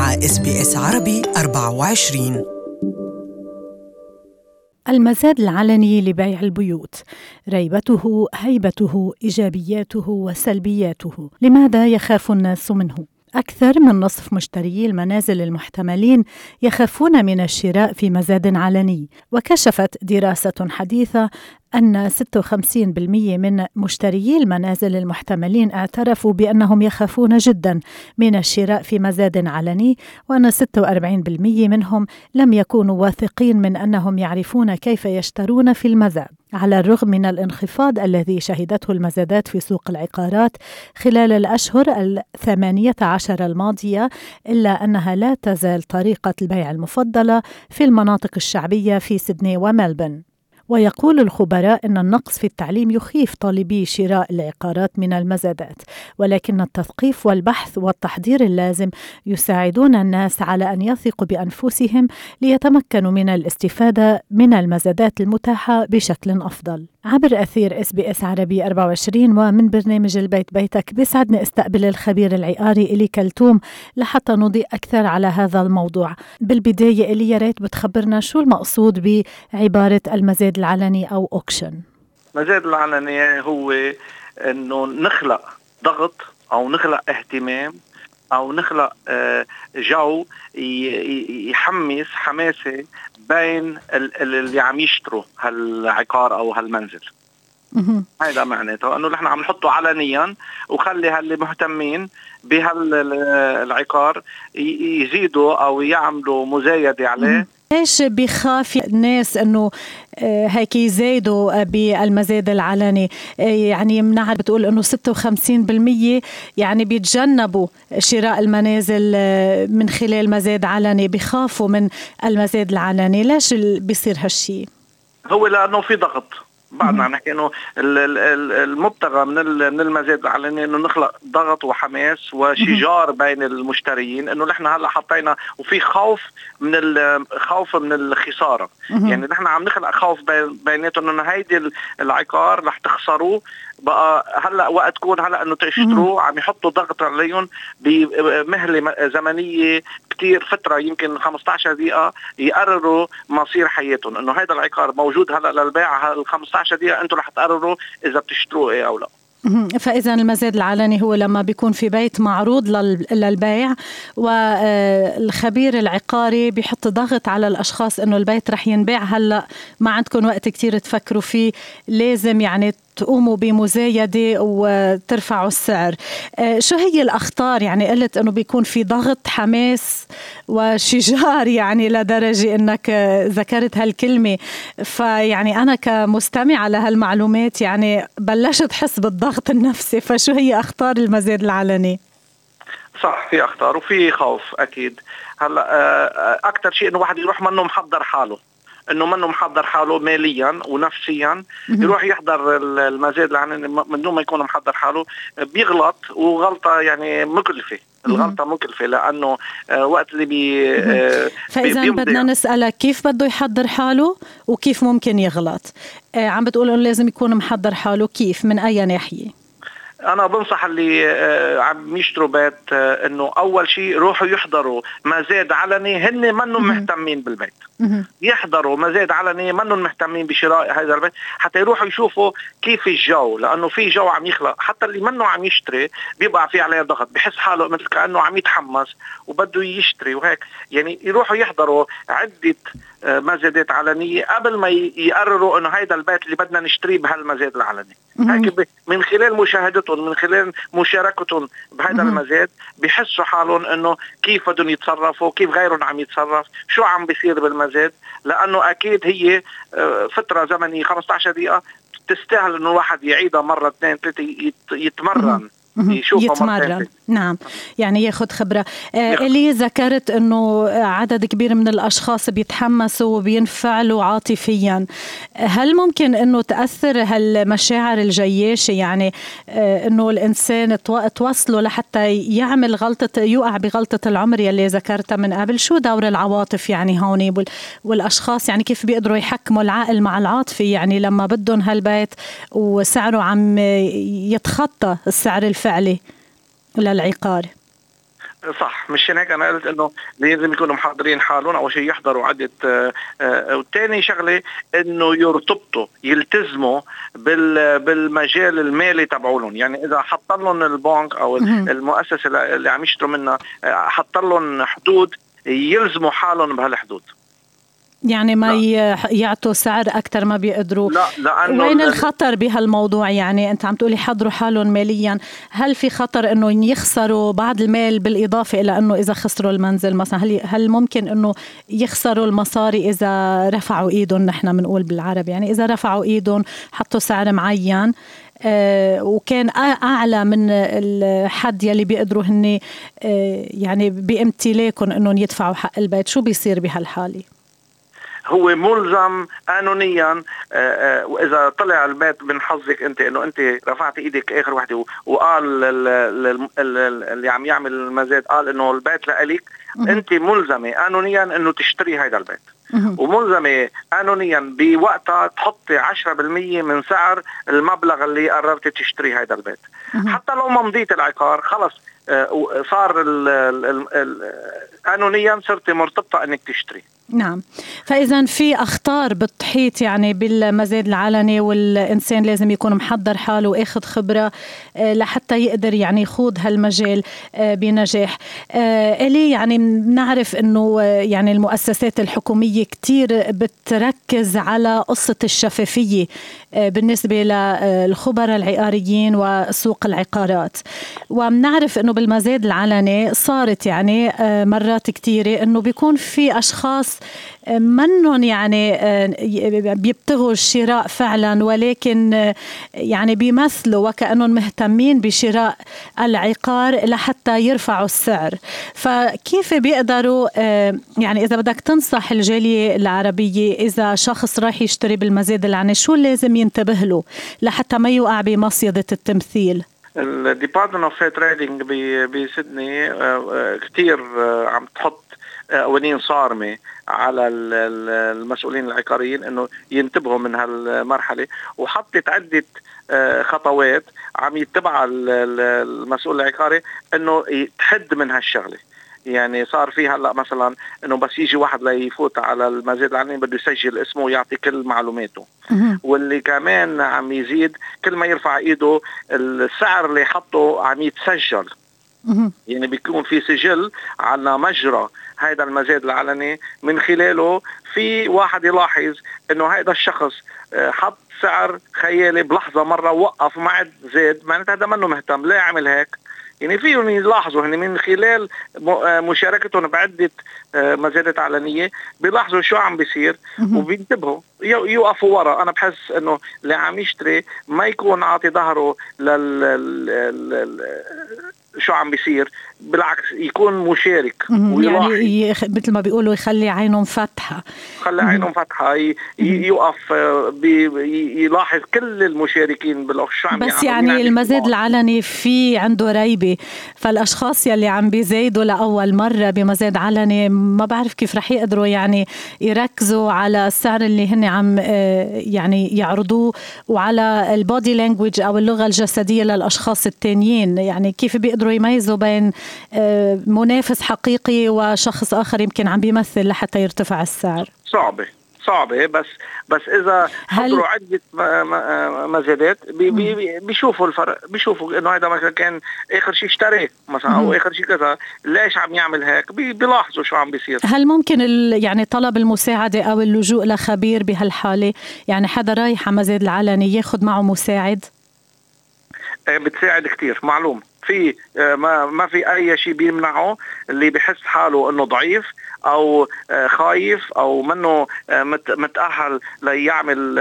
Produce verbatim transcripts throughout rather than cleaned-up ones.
مع إس بي إس عربي أربعة وعشرين. المزاد العلني لبيع البيوت، ريبته، هيبته، إيجابياته وسلبياته. لماذا يخاف الناس منه؟ أكثر من نصف مشتريي المنازل المحتملين يخافون من الشراء في مزاد علني، وكشفت دراسة حديثة أن ستة وخمسين بالمئة من مشتريي المنازل المحتملين اعترفوا بأنهم يخافون جدا من الشراء في مزاد علني، وأن ستة وأربعين بالمئة منهم لم يكونوا واثقين من أنهم يعرفون كيف يشترون في المزاد. على الرغم من الانخفاض الذي شهدته المزادات في سوق العقارات خلال الأشهر الثمانية عشر الماضية، إلا أنها لا تزال طريقة البيع المفضلة في المناطق الشعبية في سيدني وملبورن. ويقول الخبراء أن النقص في التعليم يخيف طالبي شراء العقارات من المزادات، ولكن التثقيف والبحث والتحضير اللازم يساعدون الناس على أن يثقوا بأنفسهم ليتمكنوا من الاستفادة من المزادات المتاحة بشكل أفضل. عبر أثير إس بي إس عربي أربعة وعشرين ومن برنامج البيت بيتك، بيسعدني استقبل الخبير العقاري إلي كلثوم لحتى نضيء أكثر على هذا الموضوع. بالبداية إلي، يا ريت بتخبرنا شو المقصود بعبارة المزاد العلني أو أوكشن؟ المزاد العلني هو إنه نخلق ضغط أو نخلق اهتمام أو نخلق جو يحمس حماسة بين اللي عم يشتروا هالعقار أو هالمنزل. هذا معناته أنه نحن عم نحطه علنيا وخلي هاللي مهتمين بهالعقار يزيدوا أو يعملوا مزايدة عليه. ليش بيخاف الناس أنه هيك يزايدوا بالمزاد العلني؟ يعني منعها بتقول أنه ستة وخمسين بالمئة يعني بيتجنبوا شراء المنازل من خلال مزاد علني، بيخافوا من المزاد العلني. ليش بيصير هالشي؟ هو لأنه في ضغط. بعدنا نحكي انه المبتغى من من المزاد العلني انه نخلق ضغط وحماس وشجار بين المشتريين، انه نحن هلا حطينا وفي خوف من الخوف من الخساره. يعني نحن عم نخلق خوف بيناتهم انه هيدي العقار رح تخسروه بقى هلا وقت تكون هلا انه تشتروه، عم يحطوا ضغط عليهم بمهله زمنيه كتير، فتره يمكن خمسة عشر دقيقه يقرروا مصير حياتهم، انه هذا العقار موجود هلا للبيع، هال خمسة عشر دقيقه انتم رح تقرروا اذا بتشتروه ايه او لا. فإذا المزاد العلني هو لما بيكون في بيت معروض للبيع والخبير العقاري بيحط ضغط على الأشخاص إنه البيت رح ينباع هلأ، ما عندكم وقت كتير تفكروا فيه، لازم يعني تقوموا بمزايدة وترفعوا السعر. شو هي الأخطار؟ يعني قلت إنه بيكون في ضغط، حماس وشجار، يعني لدرجة إنك ذكرت هالكلمة، فيعني أنا كمستمعة لهالمعلومات يعني بلشت حس بالضغط النفسي. فشو هي أخطار المزاد العلني؟ صح، في أخطار وفي خوف أكيد. هلا أكتر شيء إنه واحد يروح منه محضر حاله، انه منه محضر حاله ماليا ونفسيا، يروح يحضر المزاد العلني من دون ما يكون محضر حاله، بيغلط، وغلطه يعني مكلفه. الغلطه مكلفه لانه وقت اللي بي فاذا بدنا نسالك كيف بده يحضر حاله وكيف ممكن يغلط. عم بتقول انه لازم يكون محضر حاله، كيف؟ من اي ناحيه؟ أنا بنصح اللي عم يشتروا بيت إنه أول شيء روحوا يحضروا مزاد علني، هن منهم مهتمين بالبيت، يحضروا مزاد علني منهم مهتمين بشراء هذا البيت، حتى يروحوا يشوفوا كيف الجو، لأنه في جو عم يخلق. حتى اللي منه عم يشتري بيبقى في عليه ضغط، بحس حاله مثل كأنه عم يتحمس وبده يشتري وهيك. يعني يروحوا يحضروا عدة مزادات علنية قبل ما يقرروا إنه هذا البيت اللي بدنا نشتريه بهالمزاد العلني. هيك من خلال مشاهدتهم، من خلال مشاركتهم بهذا المزاد، بيحسوا حالهم انه كيف بدهم يتصرفوا، كيف غيرهم عم يتصرف، شو عم بيصير بالمزاد، لانه اكيد هي فترة زمنية خمسة عشر دقيقة تستاهل انه الواحد يعيدها مرة اثنين ثلاثة، يتمرن يتمرن. نعم، يعني ياخد خبرة. آه اللي ذكرت أنه عدد كبير من الأشخاص بيتحمسوا وبينفعلوا عاطفيا، هل ممكن أنه تأثر هالمشاعر الجياشة؟ يعني آه أنه الإنسان توصله لحتى يعمل غلطة، يقع بغلطة العمر يلي ذكرتها من قبل. شو دور العواطف يعني هوني والأشخاص؟ يعني كيف بيقدروا يحكموا العقل مع العاطفة؟ يعني لما بدهم هالبيت وسعره عم يتخطى السعر الفعلي للعقار. صح. مش هيك أنا قلت إنه لازم يكونوا محضرين حالهم، أول شيء يحضروا عدة، وثاني شغلة إنه يرتبطوا يلتزموا بال بالمجال المالي تبعولهم. يعني إذا حط لهم البنك أو المؤسسة اللي عم يشتروا منها حط لهم حدود، يلزموا حالهم بهالحدود. يعني ما لا. يعطوا سعر أكتر ما بيقدروا. لا لأنه وين الخطر بهالموضوع؟ يعني أنت عم تقولي حضروا حالهم ماليا، هل في خطر أنه يخسروا بعض المال بالإضافة إلى أنه إذا خسروا المنزل مثلا، هل, هل ممكن أنه يخسروا المصاري إذا رفعوا إيدهم؟ نحن بنقول بالعربي يعني إذا رفعوا إيدهم حطوا سعر معين آه وكان أعلى من الحد يلي بيقدروا هن آه يعني بامتلاكهم أنهم يدفعوا حق البيت، شو بيصير بهالحالة؟ هو ملزم قانونيا، واذا طلع البيت من حظك انت انه انت رفعت ايدك اخر وحده وقال اللي عم يعمل المزاد قال انه البيت لإلك، انت ملزمه قانونيا انه تشتري هيدا البيت، وملزمه قانونيا بوقتها تحطي عشرة بالمية من سعر المبلغ اللي قررت تشتري هيدا البيت. حتى لو ما مضيت العقار خلص صار قانونيا صرت مرتبطه انك تشتري. نعم. فإذا في أخطار بتحيط يعني بالمزاد العلني، والإنسان لازم يكون محضر حاله وأخذ خبرة لحتى يقدر يعني يخوض هالمجال بنجاح. إلي يعني نعرف أنه يعني المؤسسات الحكومية كتير بتركز على قصة الشفافية بالنسبة للخبراء العقاريين وسوق العقارات، ومنعرف أنه بالمزاد العلني صارت يعني مرات كتيرة أنه بيكون في أشخاص منهم يعني بيبتغوا الشراء فعلا، ولكن يعني بيمثلوا وكأنهم مهتمين بشراء العقار لحتى يرفعوا السعر. فكيف بيقدروا يعني إذا بدك تنصح الجالية العربية إذا شخص راح يشتري بالمزاد العلني شو لازم ينتبه له لحتى ما يوقع بمصيدة التمثيل؟ الديبارتمنت اوف فير تريدينج بسيدني كتير عم تحط قوانين صارمة على المسؤولين العقاريين انه ينتبهوا من هالمرحلة، وحطت عدة خطوات عم يتبعها المسؤول العقاري انه تحد من هالشغلة. يعني صار في هلا مثلا انه بس يجي واحد ليفوت على المزاد العلني بده يسجل اسمه ويعطي كل معلوماته، واللي كمان عم يزيد كل ما يرفع ايده السعر اللي حطه عم يتسجل. يعني بيكون في سجل على مجرى هذا المزاد العلني من خلاله في واحد يلاحظ انه هذا الشخص حط سعر خيالي بلحظة مرة وقف ما عاد زاد، معناتها هذا منه مهتم ليه عمل هيك. يعني فيهم يلاحظوا هن من خلال مشاركتهم بعدة مزادات علنية بيلاحظوا شو عم بيصير وبينتبهوا يوقفوا ورا. أنا بحس إنه اللي عم يشتري ما يكون عاطي ظهره لل شو عم بيصير، بالعكس يكون مشارك يعني مثل ما بيقولوا يخلي عينهم فتحة، خلي عينهم فتحة يوقف يلاحظ كل المشاركين بالشو عم بس يعني المزاد العلني في عنده ريبة، فالأشخاص يلي عم بيزايدوا لأول مرة بمزاد علني ما بعرف كيف رح يقدروا يعني يركزوا على السعر اللي هن عم يعني يعرضوه وعلى البودي لانجويج أو اللغة الجسدية للأشخاص التانيين. يعني كيف بيقدروا يميزوا بين منافس حقيقي وشخص آخر يمكن عم بيمثل لحتى يرتفع السعر؟ صعبة صعبة بس بس إذا حضروا عدة مزادات بي بي بيشوفوا الفرق، بيشوفوا إنه هذا مثلا كان آخر شيء اشتريه مثلا أو آخر شيء كذا ليش عم يعمل هيك، بي بيلاحظوا شو عم بيصير. هل ممكن يعني طلب المساعدة أو اللجوء لخبير بهالحالة؟ يعني حدا رايح على مزاد العلني ياخد معه مساعد؟ بتساعد كتير معلوم في ما ما في اي شيء بيمنعه اللي بحس حاله انه ضعيف او خايف او منه متأهل ليعمل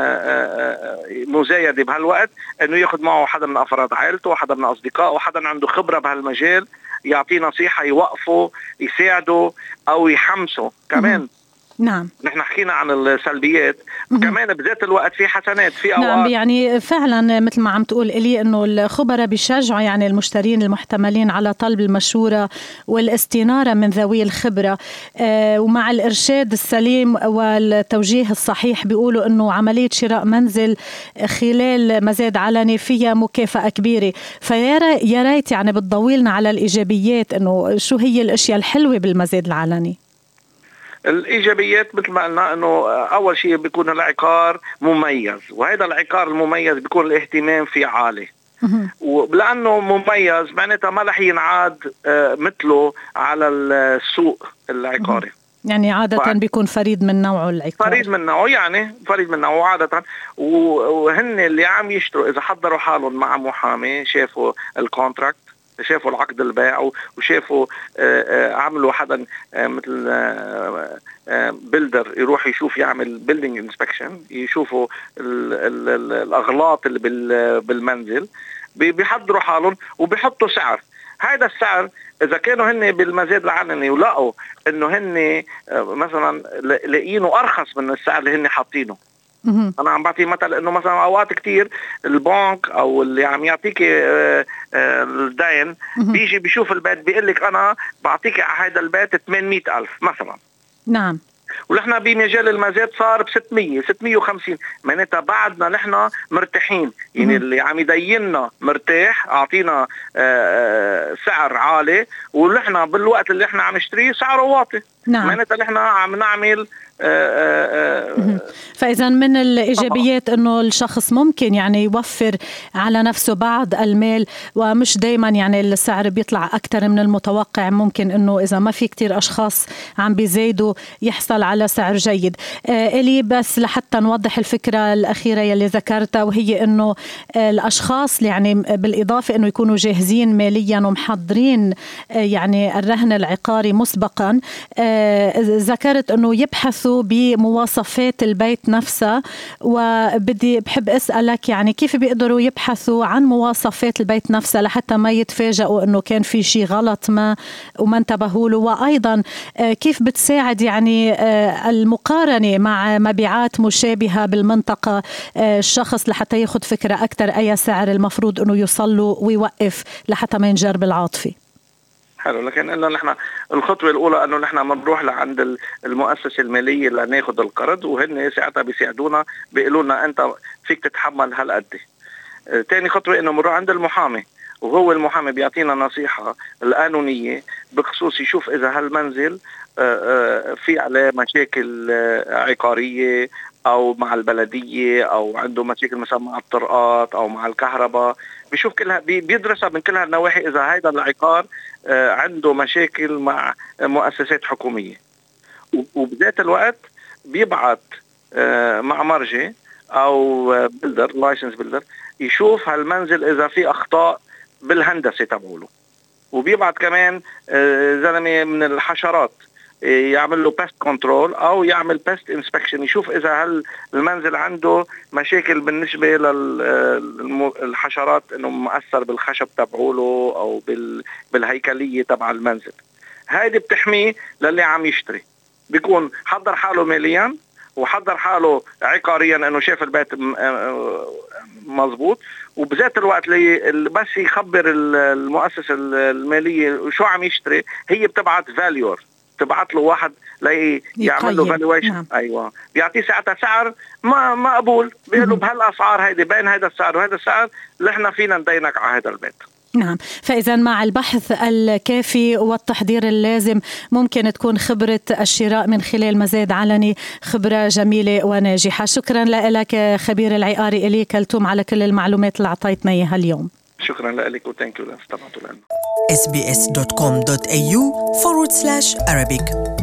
مزايدة بهالوقت انه ياخد معه حدا من افراد عائلته، حدا من اصدقائه، حدا عنده خبرة بهالمجال يعطيه نصيحة، يوقفه، يساعده او يحمسه كمان. نعم. نحن حكينا عن السلبيات، كمان بذات الوقت في حسنات في أوقات. نعم، يعني فعلا مثل ما عم تقول إلي أنه الخبراء بيشجعوا يعني المشترين المحتملين على طلب المشورة والاستنارة من ذوي الخبرة، آه ومع الإرشاد السليم والتوجيه الصحيح بيقولوا أنه عملية شراء منزل خلال مزاد علني فيها مكافأة كبيرة. فيا ريت يعني بتضويلنا على الإيجابيات، أنه شو هي الأشياء الحلوة بالمزاد العلني. الإيجابيات مثل ما قلنا أنه أول شيء بيكون العقار مميز، وهذا العقار المميز بيكون الاهتمام فيه عالي، ولأنه مميز معناتها ما رح ينعاد مثله على السوق العقاري. يعني عادة ف... بيكون فريد من نوعه العقار، فريد من نوعه يعني فريد من نوعه عادة. وهن اللي عم يشتروا إذا حضروا حالهم مع محامي، شافوا الكونتراكت، شافوا العقد البيع، وشافوا عملوا حدا مثل بيلدر يروح يشوف يعمل بيلدينج انسبكشن، يشوفوا ال ال ال الأغلاط اللي بالمنزل، بيحضروا حالهم وبيحطوا سعر. هذا السعر إذا كانوا هن بالمزاد العلني ولقوا إنه هن مثلا لاقينه أرخص من السعر اللي هن حاطينه. أنا عم بعطي مثل إنه مثلا أوقات كتير البنك أو اللي عم يعطيك الدين بيجي بيشوف البيت بيقلك أنا بعطيك على هذا البيت ثمانمئة ألف مثلا. نعم. ونحن بمجال المزاد صار بستمية ستمية وخمسين، معناتها بعدنا نحن مرتاحين. يعني اللي عم يديننا مرتاح، أعطينا سعر عالي، ونحن بالوقت اللي احنا عم نشتريه سعره واطي. نعم. معناتها نحن عم نعمل فإذا من الإيجابيات أنه الشخص ممكن يعني يوفر على نفسه بعض المال، ومش دايما يعني السعر بيطلع أكثر من المتوقع. ممكن أنه إذا ما في كتير أشخاص عم بيزيدوا يحصل على سعر جيد. إلي بس لحتى نوضح الفكرة الأخيرة يلي ذكرتها، وهي أنه الأشخاص يعني بالإضافة أنه يكونوا جاهزين ماليا ومحضرين يعني الرهن العقاري مسبقا، ذكرت أنه يبحثوا بمواصفات البيت نفسها. وبدي بحب أسألك يعني كيف بيقدروا يبحثوا عن مواصفات البيت نفسها لحتى ما يتفاجئوا أنه كان في شيء غلط ما وما انتبهوا له، وأيضا كيف بتساعد يعني المقارنة مع مبيعات مشابهة بالمنطقة الشخص لحتى ياخد فكرة أكثر أي سعر المفروض أنه يوصل له ويوقف لحتى ما ينجر بالعاطفة. حلو، لكن إنه نحن الخطوة الأولى إنه نحن بنروح لعند المؤسسة المالية اللي ناخد القرض، وهن ساعتها بيساعدونا بيقولوا لنا أنت فيك تتحمل هالقد. تاني خطوة إنه بنروح عند المحامي، وهو المحامي بيعطينا نصيحة القانونية بخصوص يشوف إذا هالمنزل في عليه مشاكل عقارية أو مع البلدية، أو عنده مشاكل مثلا مع الطرقات أو مع الكهرباء. بيشوف كلها بيدرسها من كل هالنواحي إذا هذا العقار عنده مشاكل مع مؤسسات حكومية. وبذات الوقت بيبعت مع مرجع أو بلدر لايسنس بلدر يشوف هالمنزل إذا في أخطاء بالهندسة تبعوله، وبيبعت كمان زلمة من الحشرات يعمل له بيست كنترول أو يعمل بيست انسبكشن، يشوف إذا هل المنزل عنده مشاكل بالنسبة للحشرات، إنه مؤثر بالخشب تبعوله أو بالهيكلية تبع المنزل. هذه بتحميه للي عم يشتري، بيكون حضر حاله ماليا وحضر حاله عقاريا إنه شاف البيت مظبوط، وبذات الوقت اللي بس يخبر المؤسسة المالية شو عم يشتري، هي بتبعت فاليور، تبعت له واحد لي يعمل له فالويشن. نعم. ايوه، بيعطيه ساعتها سعر ما مقبول، بيقول له بهالاسعار هيدي بين هذا السعر وهذا السعر اللي احنا فينا ندينك على هذا البيت. نعم. فإذا مع البحث الكافي والتحضير اللازم ممكن تكون خبرة الشراء من خلال مزاد علني خبرة جميلة وناجحة. شكرا لك خبير العقاري إلي كلثوم على كل المعلومات اللي أعطيتنا إياها اليوم. شكرا لك وتانك يو لاستمعتوا لنا. إس بي إس دوت كوم دوت إيه يو forward slash Arabic